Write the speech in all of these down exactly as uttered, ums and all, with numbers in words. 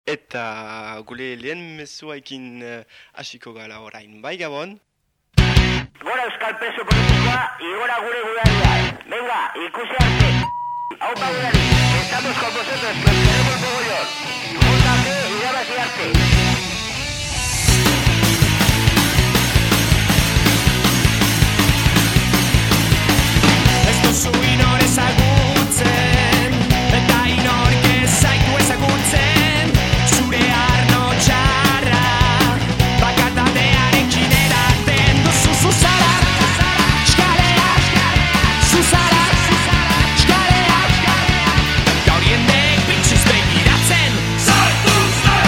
Eta gure lehen mezuaikin hasiko gala orain. Bai, Gabon? Gora euskal preso politikoa, igora gure gudaria. Venga, ikusi arte. Aupa gudari, estamos con vosotros, que os queremos mogollón. Júntate y llamas y arte. Ez duzu inor ezagutzen, eta inork ez zaitu ezagutzen. Zure arno txarra, bakatatearekin edaten duzu zuzara. Eskalea, zuzara, eskalea. Gaur jendek bitxiz begiratzen, zartuzte.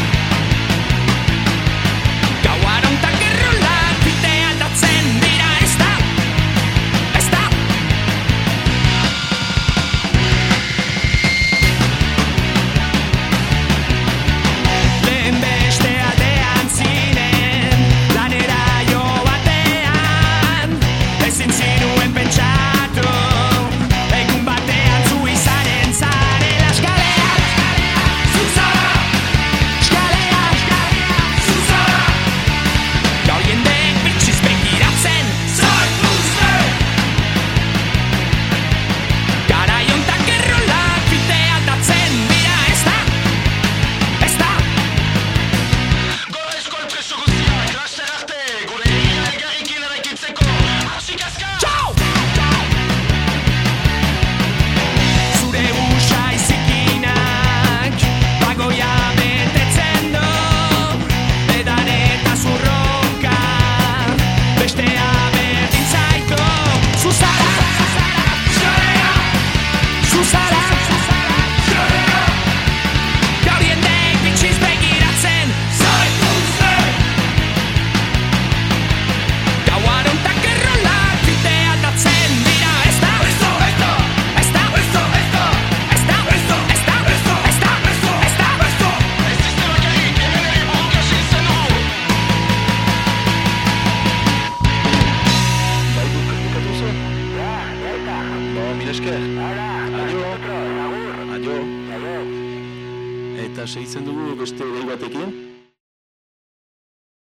Gau arontak errolak bite aldatzen dira ez da. Eta segitzen dugu beste gai batekin.